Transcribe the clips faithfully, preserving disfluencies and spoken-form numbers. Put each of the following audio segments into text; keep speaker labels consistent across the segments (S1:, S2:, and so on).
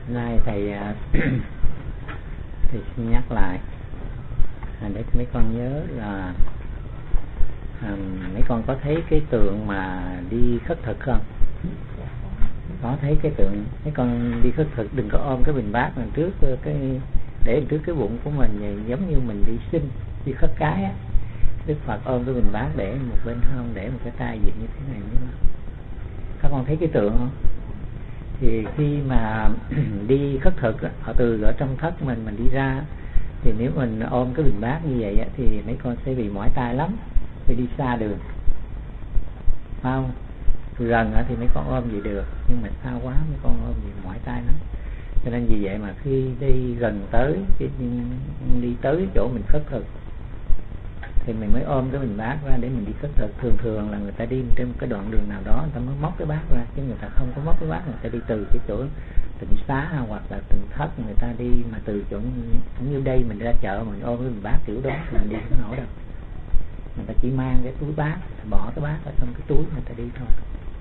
S1: Nay thầy thầy xin nhắc lại à, để mấy con nhớ là à, mấy con có thấy cái tượng mà đi khất thực không? Có thấy cái tượng mấy con đi khất thực, đừng có ôm cái bình bát đằng trước cái để trước cái bụng của mình, giống như mình đi sinh đi khất cái á. Đức Phật ôm cái bình bát để một bên hông, để một cái tay dựng như thế này nữa. Các con thấy cái tượng không? Thì khi mà đi khất thực ở từ ở trong thất mình mình đi ra, thì nếu mình ôm cái bình bát như vậy thì mấy con sẽ bị mỏi tay lắm, phải đi xa đường, phải không? Gần thì mấy con ôm vậy được, nhưng mà xa quá mấy con ôm gì mỏi tay lắm. Cho nên vì vậy mà khi đi gần tới, đi tới chỗ mình khất thực thì mình mới ôm cái bình bát ra để mình đi khất thực. Thường thường là người ta đi trên một cái đoạn đường nào đó, người ta mới móc cái bát ra, chứ người ta không có móc cái bát, người ta đi từ cái chỗ tịnh xá hoặc là tịnh thất, người ta đi mà từ chỗ như đây mình ra chợ mình ôm cái bình bát kiểu đó thì mình đi không nổi đâu. Người ta chỉ mang cái túi bát, bỏ cái bát ở trong cái túi người ta đi thôi.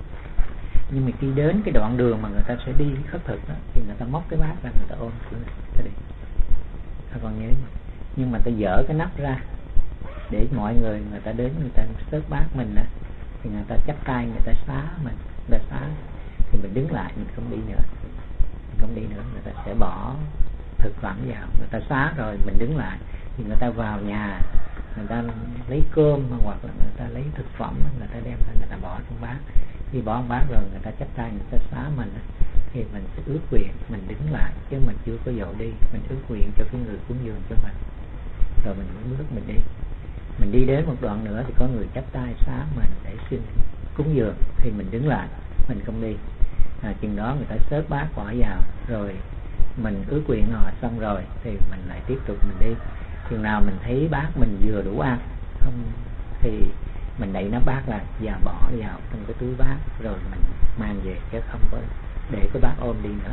S1: Nhưng mà khi đến cái đoạn đường mà người ta sẽ đi khất thực đó, thì người ta móc cái bát ra, người ta ôm kiểu này, người ta đi. Các con nhớ, nhưng mà ta dỡ cái nắp ra để mọi người người ta đến người ta xớt bát mình á, thì người ta chắp tay người ta xá mình, người ta xá thì mình đứng lại, mình không đi nữa, mình không đi nữa, người ta sẽ bỏ thực phẩm vào, người ta xá rồi mình đứng lại thì người ta vào nhà, người ta lấy cơm hoặc là người ta lấy thực phẩm, người ta đem ra người ta bỏ trong bát. Khi bỏ trong bát rồi người ta chắp tay người ta xá mình thì mình sẽ ước nguyện, mình đứng lại chứ mình chưa có dội đi, mình ước nguyện cho cái người cúng dường cho mình, rồi mình mới bước mình đi. Mình đi đến một đoạn nữa thì có người chắp tay xá mình để xin cúng dường thì mình đứng lại, mình không đi. À, chừng đó người ta xớt bát bỏ vào rồi mình ước nguyện rồi xong rồi thì mình lại tiếp tục mình đi. Chừng nào mình thấy bát mình vừa đủ ăn không thì mình đẩy nắp bát là và bỏ vào trong cái túi bát rồi mình mang về, chứ không có để cái bát ôm đi nữa.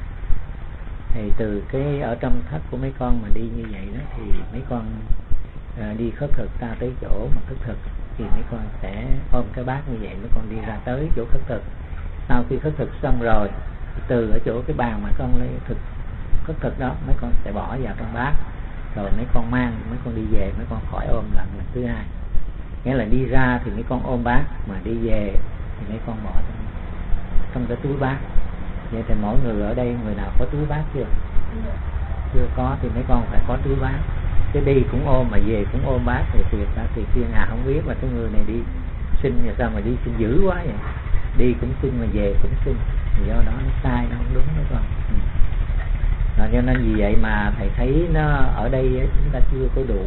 S1: Thì từ cái ở trong thất của mấy con mà đi như vậy đó thì mấy con à, đi khất thực ta tới chỗ mà khất thực thì mấy con sẽ ôm cái bát như vậy, mấy con đi ra tới chỗ khất thực. Sau khi khất thực xong rồi từ ở chỗ cái bàn mà con lấy thực khất thực đó mấy con sẽ bỏ vào trong bát rồi mấy con mang, mấy con đi về mấy con khỏi ôm lần lần thứ hai. Nghĩa là đi ra thì mấy con ôm bát, mà đi về thì mấy con bỏ trong, trong cái túi bát. Vậy thì mỗi người ở đây người nào có túi bát chưa? Chưa có thì mấy con phải có túi bát. Chứ đi cũng ôm mà về cũng ôm bát thì thiệt ra thì thiên hạ không biết mà cái người này đi xin như sao mà đi xin dữ quá vậy. Đi cũng xin mà về cũng xin, do đó nó sai, nó không đúng mấy con. Ừ. Rồi cho nên vì vậy mà thầy thấy nó ở đây chúng ta chưa có đủ,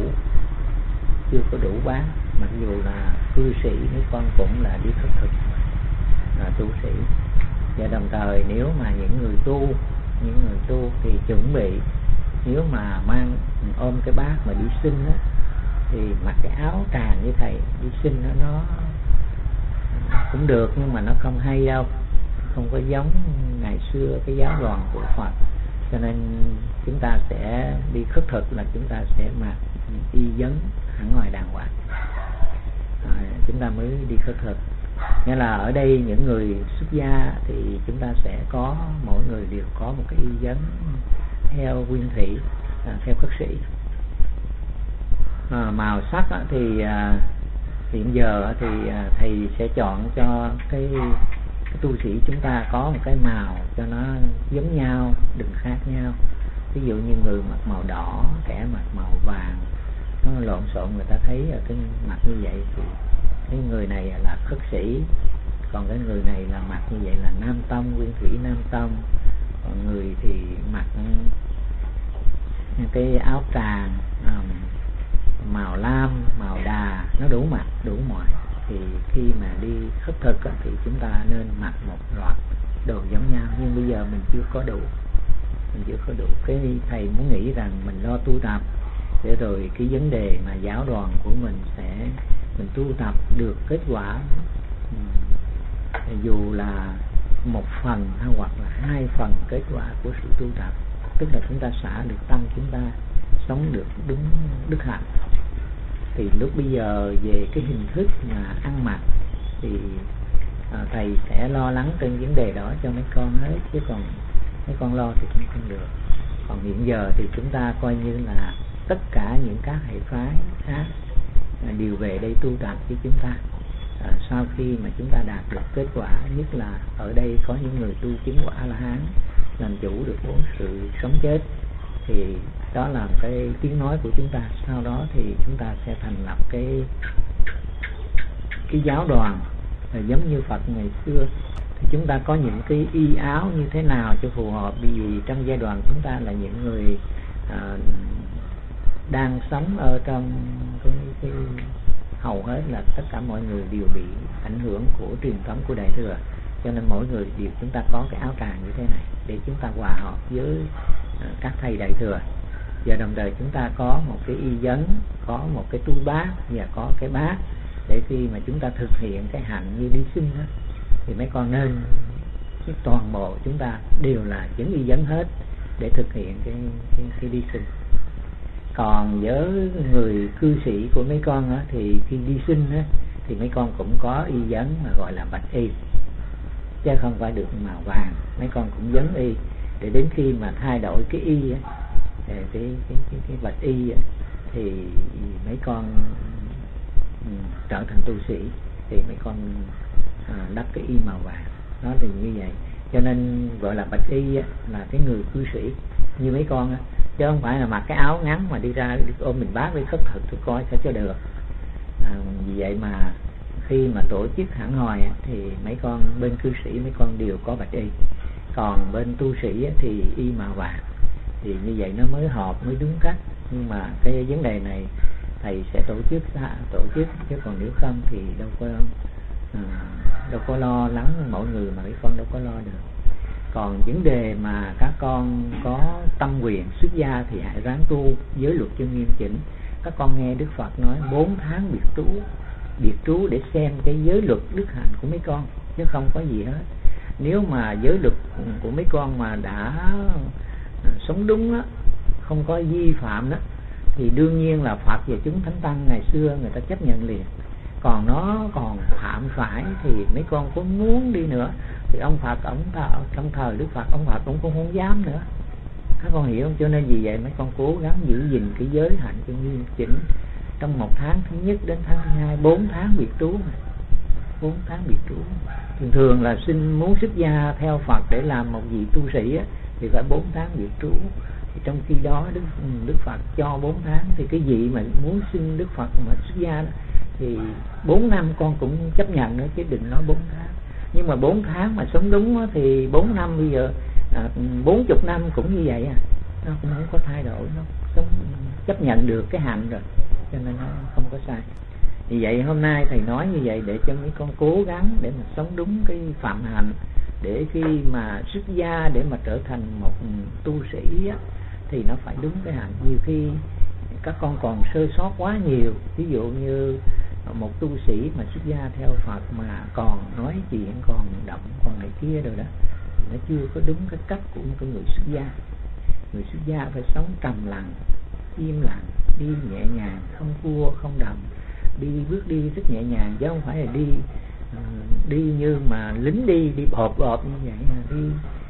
S1: chưa có đủ bát. Mặc dù là cư sĩ mấy con cũng là đi khất thực, là tu sĩ. Và đồng thời nếu mà những người tu, những người tu thì chuẩn bị, nếu mà mang ôm cái bát mà đi xin á, thì mặc cái áo tràng như thầy đi xin đó, nó cũng được nhưng mà nó không hay đâu, không có giống ngày xưa cái giáo đoàn của Phật. Cho nên chúng ta sẽ đi khất thực là chúng ta sẽ mặc y vấn hẳn ngoài đàng hoàng, à, chúng ta mới đi khất thực. Nghĩa là ở đây những người xuất gia thì chúng ta sẽ có, mỗi người đều có một cái y vấn theo nguyên thủy, à, theo khất sĩ. À, màu sắc á, thì à, hiện giờ thì à, thầy sẽ chọn cho cái, cái tu sĩ chúng ta có một cái màu cho nó giống nhau, đừng khác nhau. Ví dụ như người mặc màu đỏ, kẻ mặc màu vàng, nó lộn xộn, người ta thấy ở cái mặt như vậy thì cái người này là khất sĩ, còn cái người này là mặc như vậy là nam tông, nguyên thủy nam tông. Còn người thì mặc cái áo tràng um, màu lam, màu đà, nó đủ mặt, đủ mọi. Thì khi mà đi khất thực thì chúng ta nên mặc một loạt đồ giống nhau, nhưng bây giờ mình chưa có đủ, mình chưa có đủ. Cái thầy muốn nghĩ rằng mình lo tu tập để rồi cái vấn đề mà giáo đoàn của mình sẽ mình tu tập được kết quả, dù là một phần hay hoặc là hai phần kết quả của sự tu tập, tức là chúng ta xả được tâm, chúng ta sống được đúng đức hạnh. Thì lúc bây giờ về cái hình thức mà ăn mặc thì à, thầy sẽ lo lắng trên vấn đề đó cho mấy con hết, chứ còn mấy con lo thì cũng không được. Còn hiện giờ thì chúng ta coi như là tất cả những các hệ phái khác đều về đây tu tập với chúng ta. À, sau khi mà chúng ta đạt được kết quả, nhất là ở đây có những người tu chứng quả A-la-hán, làm chủ được bốn sự sống chết, thì đó là cái tiếng nói của chúng ta. Sau đó thì chúng ta sẽ thành lập cái cái giáo đoàn, à, giống như Phật ngày xưa. Thì chúng ta có những cái y áo như thế nào cho phù hợp, bởi vì trong giai đoạn chúng ta là những người à, đang sống ở trong cái, cái hầu hết là tất cả mọi người đều bị ảnh hưởng của truyền thống của Đại Thừa, cho nên mỗi người đều chúng ta có cái áo tràng như thế này để chúng ta hòa hợp với uh, các thầy Đại Thừa. Và đồng thời chúng ta có một cái y vấn, có một cái túi bát và có cái bát, để khi mà chúng ta thực hiện cái hạnh như đi sinh đó, thì mấy con nên toàn bộ chúng ta đều là chứng y vấn hết để thực hiện cái, cái, cái đi sinh. Còn với người cư sĩ của mấy con á, thì khi đi sinh á, thì mấy con cũng có y vấn mà gọi là bạch y, chứ không phải được màu vàng. Mấy con cũng vấn y để đến khi mà thay đổi cái y á, cái, cái, cái, cái bạch y á, thì mấy con um, trở thành tu sĩ, thì mấy con à, đắp cái y màu vàng. Nó thì như vậy, cho nên gọi là bạch y á, là cái người cư sĩ như mấy con á, chứ không phải là mặc cái áo ngắn mà đi ra đi ôm mình bác đi khất thực tôi coi sao cho được. À, vì vậy mà khi mà tổ chức hẳn hòi thì mấy con bên cư sĩ mấy con đều có bạch y, còn bên tu sĩ thì y màu vàng, thì như vậy nó mới hợp, mới đúng cách. Nhưng mà cái vấn đề này thầy sẽ tổ chức tổ chức chứ còn nếu không thì đâu có à, đâu có lo lắng mọi người mà mấy con đâu có lo được. Còn vấn đề mà các con có tâm quyền xuất gia thì hãy ráng tu giới luật cho nghiêm chỉnh. Các con nghe Đức Phật nói bốn tháng biệt trú, biệt trú để xem cái giới luật đức hạnh của mấy con, chứ không có gì hết. Nếu mà giới luật của mấy con mà đã sống đúng đó, không có vi phạm đó, thì đương nhiên là Phật và chúng thánh tăng ngày xưa người ta chấp nhận liền. Còn nó còn phạm phải thì mấy con có muốn đi nữa thì ông Phật ông trong thời Đức Phật ông Phật cũng không dám nữa. Các con hiểu không? Cho nên vì vậy mấy con cố gắng giữ gìn cái giới hạnh cho nghiêm chỉnh. Trong một tháng thứ nhất đến tháng thứ hai, bốn tháng biệt trú, bốn tháng biệt trú. Thường thường là xin muốn xuất gia theo Phật để làm một vị tu sĩ á, thì phải bốn tháng biệt trú. Thì trong khi đó Đức Đức Phật cho bốn tháng, thì cái vị mà muốn xin Đức Phật mà xuất gia đó, thì bốn năm con cũng chấp nhận nữa, chứ đừng nói bốn tháng. Nhưng mà bốn tháng mà sống đúng đó, thì bốn năm bây giờ à, bốn chục năm cũng như vậy à, nó cũng không có thay đổi, nó sống chấp nhận được cái hạnh rồi, cho nên nó không có sai. Vì vậy hôm nay thầy nói như vậy để cho mấy con cố gắng để mà sống đúng cái phạm hạnh, để khi mà xuất gia để mà trở thành một tu sĩ á, thì nó phải đúng cái hạnh. Nhiều khi các con còn sơ sót quá nhiều, ví dụ như một tu sĩ mà xuất gia theo Phật mà còn nói chuyện, còn động, còn này kia rồi đó, thì nó chưa có đúng cái cách của một người xuất gia. Người xuất gia phải sống trầm lặng, im lặng, đi nhẹ nhàng, không vua không đầm, đi bước đi rất nhẹ nhàng, chứ không phải là đi uh, đi như mà lính đi đi bộp bộp như vậy, đi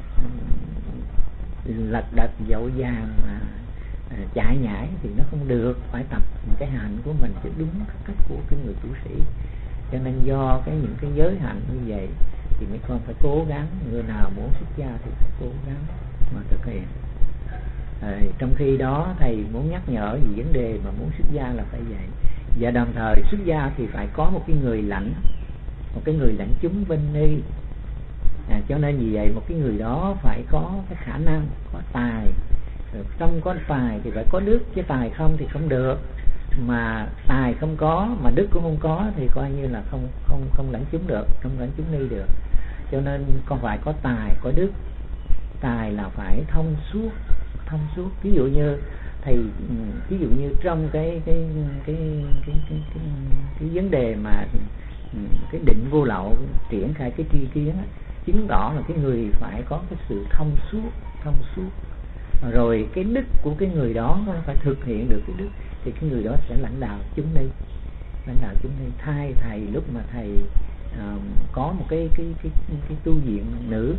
S1: uh, lật đật dội vàng mà uh, chạy nhảy thì nó không được. Phải tập cái hạnh của mình cho đúng cách của cái người tu sĩ. Cho nên do cái những cái giới hạnh như vậy thì mấy con phải cố gắng, người nào muốn xuất gia thì phải cố gắng mà thực hiện. À, trong khi đó thầy muốn nhắc nhở về vấn đề mà muốn xuất gia là phải vậy. Và đồng thời xuất gia thì phải có một cái người lãnh, một cái người lãnh chúng bên ni. À, cho nên vì vậy một cái người đó phải có cái khả năng, có tài. Rồi trong có tài thì phải có đức, chứ tài không thì không được. Mà tài không có mà đức cũng không có thì coi như là không không không lãnh chúng được, không lãnh chúng ni được. Cho nên con phải có tài, có đức. Tài là phải thông suốt, thông suốt. Ví dụ như thầy, ví dụ như trong cái cái cái cái cái cái, cái vấn đề mà cái định vô lậu triển khai cái tri kiến á, chứng tỏ là cái người phải có cái sự thông suốt, thông suốt. Rồi cái đức của cái người đó phải thực hiện được cái đức, thì cái người đó sẽ lãnh đạo chúng ni, lãnh đạo chúng ni. Thay thầy lúc mà thầy uh, có một cái cái cái cái tu viện nữ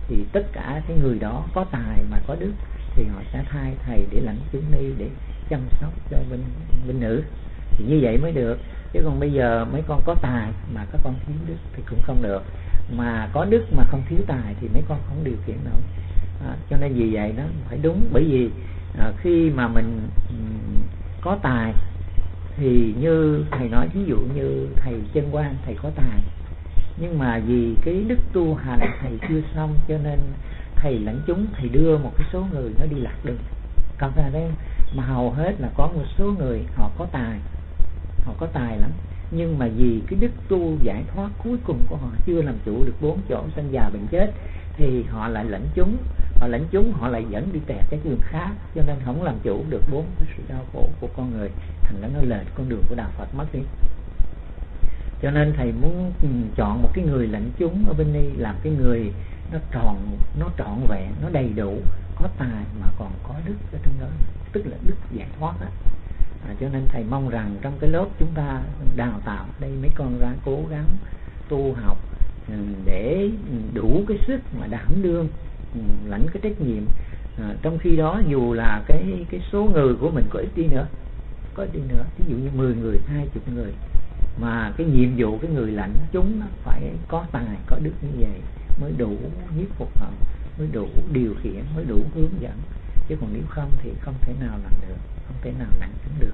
S1: thì tất cả cái người đó có tài mà có đức thì họ sẽ thay thầy để lãnh chúng ni, để chăm sóc cho bên bên nữ, thì như vậy mới được. Chứ còn bây giờ mấy con có tài mà các con thiếu đức thì cũng không được, mà có đức mà không thiếu tài thì mấy con không điều khiển nổi. À, cho nên vì vậy nó phải đúng, bởi vì à, khi mà mình um, có tài thì như thầy nói, ví dụ như thầy Chân Quang, thầy có tài, nhưng mà vì cái đức tu hành thầy chưa xong, cho nên thầy lãnh chúng, thầy đưa một cái số người nó đi lạc đường. Còn ra đây mà hầu hết là có một số người họ có tài, họ có tài lắm, nhưng mà vì cái đức tu giải thoát cuối cùng của họ chưa làm chủ được bốn chỗ sanh già bệnh chết, thì họ lại lãnh chúng, họ lãnh chúng họ lại dẫn đi tẹt cái đường khác, cho nên không làm chủ được bốn cái sự đau khổ của con người, thành ra nó lệch con đường của đạo Phật mất đi. Cho nên thầy muốn chọn một cái người lãnh chúng ở bên đây, làm cái người nó tròn, nó trọn vẹn, nó đầy đủ, có tài mà còn có đức ở trong đó, tức là đức giải thoát đó. À, cho nên thầy mong rằng trong cái lớp chúng ta đào tạo đây mấy con ra cố gắng tu học để đủ cái sức mà đảm đương lãnh cái trách nhiệm. À, trong khi đó dù là cái cái số người của mình có ít đi nữa, có ít đi nữa, ví dụ như mười người, hai chục người, mà cái nhiệm vụ cái người lãnh chúng phải có tài, có đức như vậy mới đủ nhiếp phục họ, mới đủ điều khiển, mới đủ hướng dẫn. Chứ còn nếu không thì không thể nào làm được, không thể nào lãnh chúng được.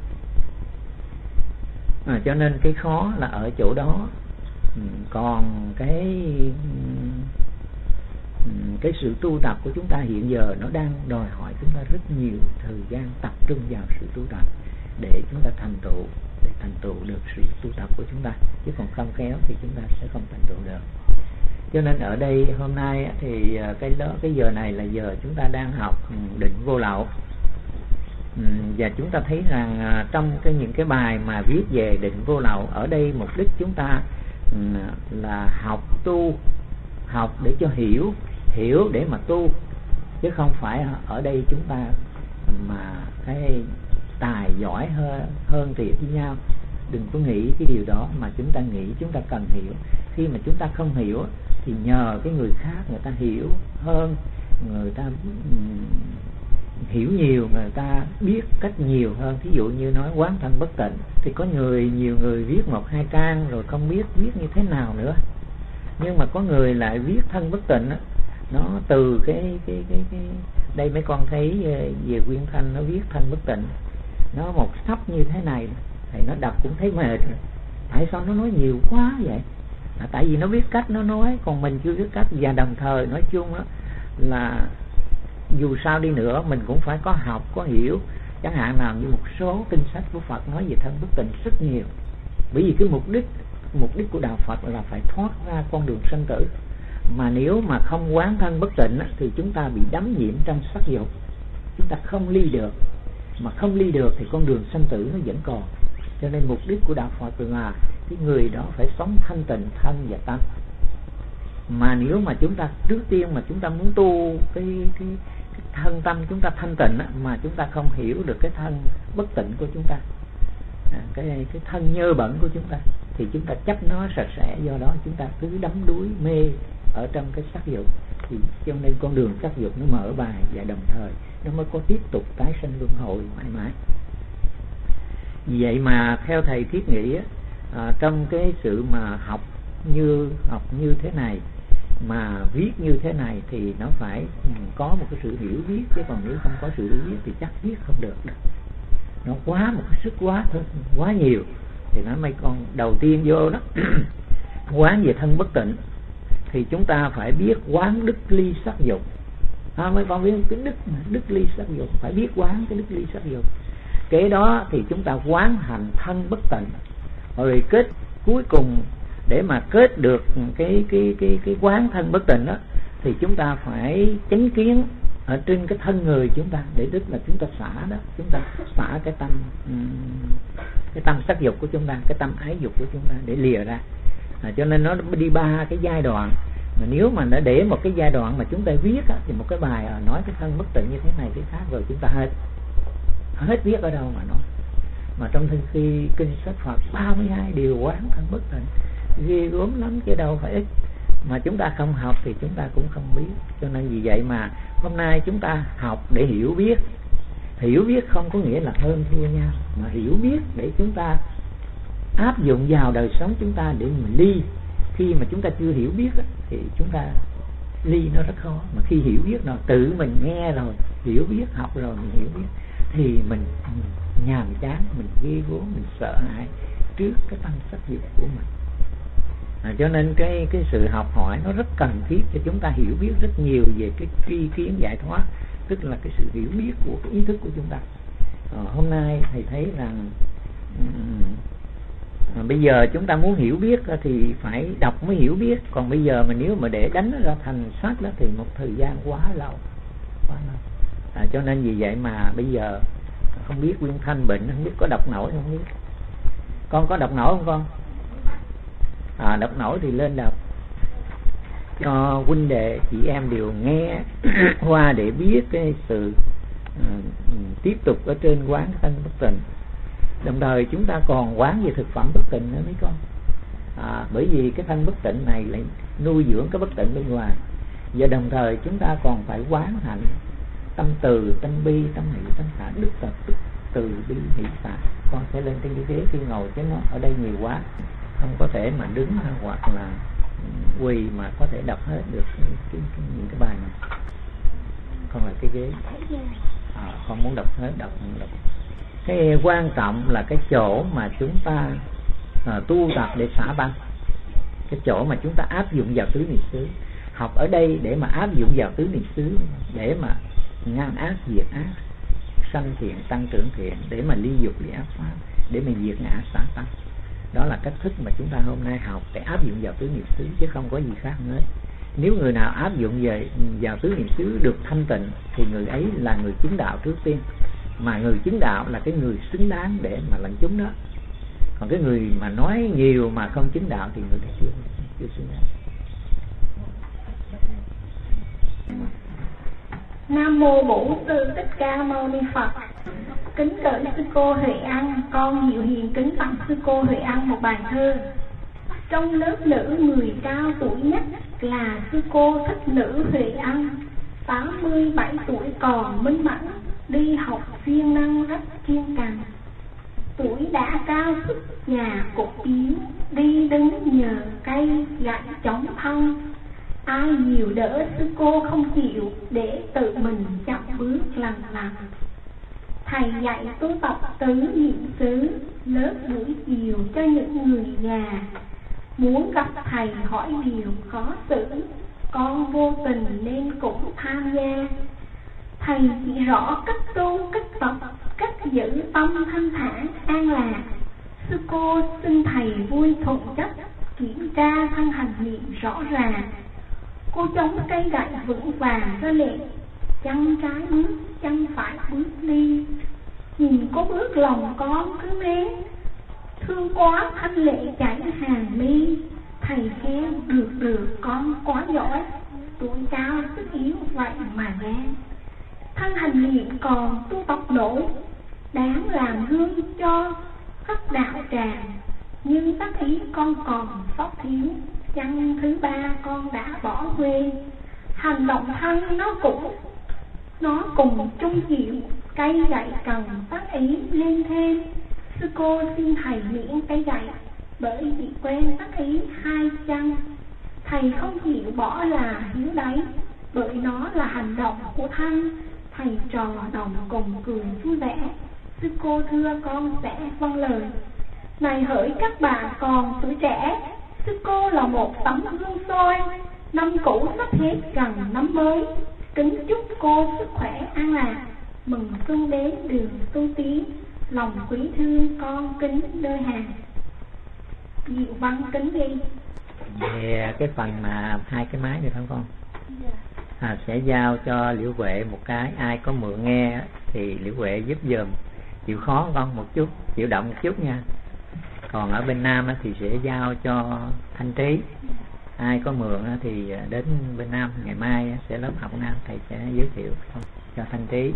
S1: À, cho nên cái khó là ở chỗ đó. Còn cái cái sự tu tập của chúng ta hiện giờ nó đang đòi hỏi chúng ta rất nhiều thời gian tập trung vào sự tu tập để chúng ta thành tựu, để thành tựu được sự tu tập của chúng ta. Chứ còn không khéo thì chúng ta sẽ không thành tựu được. Cho nên ở đây hôm nay thì cái đó, cái giờ này là giờ chúng ta đang học định vô lậu. Và chúng ta thấy rằng trong cái những cái bài mà viết về định vô lậu, ở đây mục đích chúng ta là học tu, học để cho hiểu, hiểu để mà tu, chứ không phải ở đây chúng ta mà cái tài giỏi hơn, hơn thiệt với nhau. Đừng có nghĩ cái điều đó, mà chúng ta nghĩ chúng ta cần hiểu. Khi mà chúng ta không hiểu thì nhờ cái người khác người ta hiểu hơn, người ta um, hiểu nhiều, người ta biết cách nhiều hơn. Thí dụ như nói quán thân bất tịnh thì có người, nhiều người viết một hai trang rồi không biết viết như thế nào nữa, nhưng mà có người lại viết thân bất tịnh đó, nó từ cái cái cái cái đây mấy con thấy về Quyên Thanh nó viết thân bất tịnh, nó một sắp như thế này thì nó đọc cũng thấy mệt. Tại sao nó nói nhiều quá vậy? À, tại vì nó biết cách nó nói, còn mình chưa biết cách. Và đồng thời nói chung đó là dù sao đi nữa mình cũng phải có học, có hiểu. Chẳng hạn nào như một số kinh sách của Phật nói về thân bất tịnh rất nhiều, bởi vì cái mục đích mục đích của đạo Phật là phải thoát ra con đường sanh tử. Mà nếu mà không quán thân bất tịnh thì chúng ta bị đắm nhiễm trong sắc dục, chúng ta không ly được. Mà không ly được thì con đường sanh tử nó vẫn còn. Cho nên mục đích của đạo Phật là cái người đó phải sống thanh tịnh thân và tâm. Mà nếu mà chúng ta trước tiên mà chúng ta muốn tu cái, cái, cái thân tâm chúng ta thanh tịnh á, mà chúng ta không hiểu được cái thân bất tịnh của chúng ta, à, cái, cái thân nhơ bẩn của chúng ta, thì chúng ta chấp nó sạch sẽ. Do đó chúng ta cứ đắm đuối mê ở trong cái sắc dục. Thì cho nên con đường sắc dục nó mở bài, và đồng thời nó mới có tiếp tục tái sanh luân hồi mãi mãi. Vì vậy mà theo thầy thiết nghĩ á, à, trong cái sự mà học như học như thế này, mà viết như thế này thì nó phải có một cái sự hiểu biết, chứ còn nếu không có sự hiểu biết thì chắc viết không được đâu. Nó quá một cái sức quá thôi, quá nhiều. Thì nói mấy con đầu tiên vô đó quán về thân bất tịnh thì chúng ta phải biết quán đức ly sắc dục. À, mấy con biết cái đức đức ly sắc dục, phải biết quán cái đức ly sắc dục. Kế đó thì chúng ta quán hành thân bất tịnh. Rồi kết cuối cùng để mà kết được cái cái cái cái quán thân bất tịnh đó thì chúng ta phải chánh kiến ở trên cái thân người chúng ta, để tức là chúng ta xả đó, chúng ta xả cái tâm cái tâm sắc dục của chúng ta, cái tâm ái dục của chúng ta để lìa ra. À, cho nên nó đi ba cái giai đoạn. Mà nếu mà đã để một cái giai đoạn mà chúng ta viết á, thì một cái bài nói cái thân bất tịnh như thế này thế khác rồi chúng ta hết hết viết ở đâu mà nói. Mà trong khi kinh sách Phật ba mươi hai điều quán thân bất tịnh ghê gớm lắm chứ đâu phải ít. mà chúng ta không học thì chúng ta cũng không biết. Cho nên vì vậy mà hôm nay chúng ta học để hiểu biết. Hiểu biết không có nghĩa là hơn thua nhau, mà hiểu biết để chúng ta áp dụng vào đời sống chúng ta để mình ly. Khi mà chúng ta chưa hiểu biết thì chúng ta ly nó rất khó. Mà khi hiểu biết rồi, tự mình nghe rồi, hiểu biết, học rồi mình hiểu biết, thì mình nhàm chán, mình ghê gớm, mình sợ hãi trước cái tâm sắc dục của mình. À, cho nên cái cái sự học hỏi nó rất cần thiết cho chúng ta hiểu biết rất nhiều về cái tri kiến giải thoát, tức là cái sự hiểu biết của cái ý thức của chúng ta. À, hôm nay thầy thấy rằng à, bây giờ chúng ta muốn hiểu biết thì phải đọc mới hiểu biết, còn bây giờ mà nếu mà để đánh nó ra thành sách đó thì một thời gian quá lâu, quá lâu. À, cho nên vì vậy mà bây giờ không biết Quyên Thanh bệnh không biết có đọc nổi không biết. Con có đọc nổi không con? À, đọc nổi thì lên đọc cho huynh đệ chị em đều nghe qua để biết cái sự uh, tiếp tục ở trên quán thanh bất tịnh. Đồng thời chúng ta còn quán về thực phẩm bất tịnh nữa mấy con. À, bởi vì cái thanh bất tịnh này lại nuôi dưỡng cái bất tịnh bên ngoài. Và đồng thời chúng ta còn phải quán hạnh tâm từ, tâm bi, tâm hỷ, tâm xả, đức tập, đức từ bi hỷ xả. Con sẽ lên trên cái ghế khi ngồi chứ nó ở đây nhiều quá, không có thể mà đứng hoặc là quỳ mà có thể đọc hết được cái, cái, cái, những cái bài này. Con là cái ghế, à, con muốn đọc hết đọc, đọc. Cái quan trọng là cái chỗ mà chúng ta à, tu tập để xả băng, cái chỗ mà chúng ta áp dụng vào tứ niệm xứ. Học ở đây để mà áp dụng vào tứ niệm xứ, để mà ngăn ác diệt ác, sanh thiện tăng trưởng thiện, để mà ly dục ly ác pháp, để mà diệt ngã xả tâm. Đó là cách thức mà chúng ta hôm nay học để áp dụng vào tứ niệm xứ, chứ không có gì khác nữa. Nếu người nào áp dụng về vào tứ niệm xứ được thanh tịnh thì người ấy là người chứng đạo trước tiên. Mà người chứng đạo là cái người xứng đáng để mà lãnh chúng đó. Còn cái người mà nói nhiều mà không chứng đạo thì người đó chưa, chưa xứng đáng.
S2: Nam mô Bổn Sư Thích Ca Mâu Ni Phật. Kính cẩn sư cô Huệ An, con Diệu Hiền kính tặng sư cô Huệ An một bài thơ. Trong lớp nữ người cao tuổi nhất là sư cô Thích Nữ Huệ An, tám mươi bảy tuổi còn minh mẫn, đi học siêng năng rất kiên cằn. Tuổi đã cao sức già cột yếu, đi đứng nhờ cây gậy chống thân. Ai nhiều đỡ sư cô không chịu, để tự mình chậm bước lần lần. Thầy dạy tu tập tứ niệm xứ, lớp buổi chiều cho những người già. Muốn gặp thầy hỏi điều khó xử, con vô tình nên cũng tham gia. Thầy chỉ rõ cách tu, cách tập, cách giữ tâm thanh thản an lạc. Sư cô xin thầy vui thuận chất, kiểm tra thân hành niệm rõ ràng. Cô chống cây gậy vững vàng ra lệ, chân trái bước, chân phải bước đi. Nhìn cô bước lòng con cứ mến, thương quá thanh lệ chảy hàng mi. Thầy khen được được con quá giỏi, tuổi cao sức yếu vậy mà gan. Thân hành niệm còn tu tập nổi, đáng làm gương cho các đạo tràng. Nhưng tác ý con còn sót thiếu, chân thứ ba con đã bỏ quên. Hành động thân nó cũng nó cùng chung chịu, cây gậy cần tác ý lên thêm. Sư cô xin thầy miễn cây gậy, bởi vì quen tác ý hai chân. Thầy không chịu bỏ là hiếu đấy, bởi nó là hành động của thân. Thầy trò đồng cùng cười vui vẻ, sư cô thưa con sẽ vâng lời. Này hỡi các bà còn tuổi trẻ, sư cô là một tấm gương soi. Năm cũ sắp hết gần năm mới, kính chúc cô sức khỏe an lạc, mừng xuân đến đường tu tiến. Lòng quý thương con kính đôi hàng. Diệu Văn kính đi.
S1: Về cái phần mà hai cái máy này phải không con? À, sẽ giao cho Liễu Huệ một cái, ai có mượn nghe thì Liễu Huệ giúp giùm. Chịu khó con một chút, chịu động một chút nha. Còn ở bên Nam thì sẽ giao cho Thanh Trí. Ai có mượn thì đến bên Nam, ngày mai sẽ lớp học Nam thầy sẽ giới thiệu cho Thanh Trí.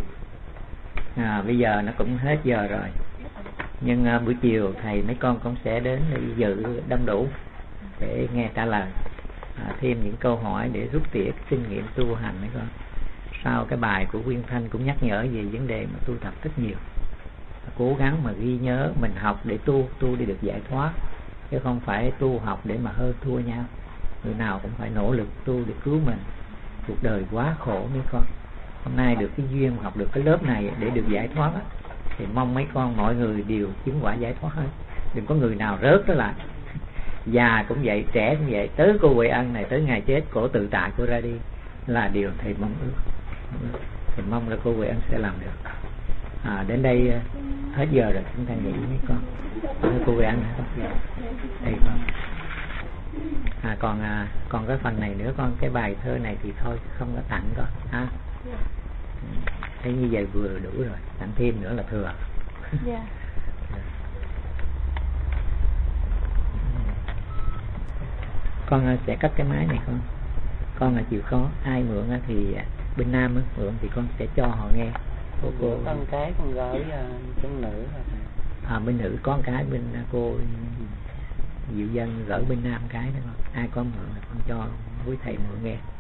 S1: À, bây giờ nó cũng hết giờ rồi, nhưng uh, buổi chiều thầy mấy con cũng sẽ đến để dự đông đủ để nghe trả lời. à, thêm những câu hỏi để rút tỉa kinh nghiệm tu hành đấy con. Sau cái bài của Quyên Thanh cũng nhắc nhở về vấn đề mà tu tập rất nhiều, cố gắng mà ghi nhớ mình học để tu, tu để được giải thoát, chứ không phải tu học để mà hơn thua nhau. Người nào cũng phải nỗ lực tu để cứu mình. Cuộc đời quá khổ mấy con. Hôm nay được cái duyên học được cái lớp này để được giải thoát á, thì mong mấy con mọi người đều chứng quả giải thoát hết. Đừng có người nào rớt đó lại. Già cũng vậy, trẻ cũng vậy, tới cô Huệ Ân này tới ngày chết cổ tự tại cô ra đi là điều thầy mong ước. Thì mong là cô Huệ Ân sẽ làm được. À, đến đây hết giờ rồi, chúng ta nghỉ mấy con. Thưa cô Huệ Ân hả? Đây con. À, còn à, còn cái phần này nữa con, cái bài thơ này thì thôi không có tặng con ha. Thế như vậy vừa đủ rồi, tặng thêm nữa là thừa. Yeah. Con sẽ cắt cái máy này con. Con là chịu khó, ai mượn thì bên Nam mượn thì con sẽ cho họ nghe. Cô cô
S3: con cái con gửi bên nữ.
S1: À, bên nữ con cái bên cô Diệu Dân gửi bên Nam cái đó con. Ai có mượn là con cho quý thầy mượn nghe.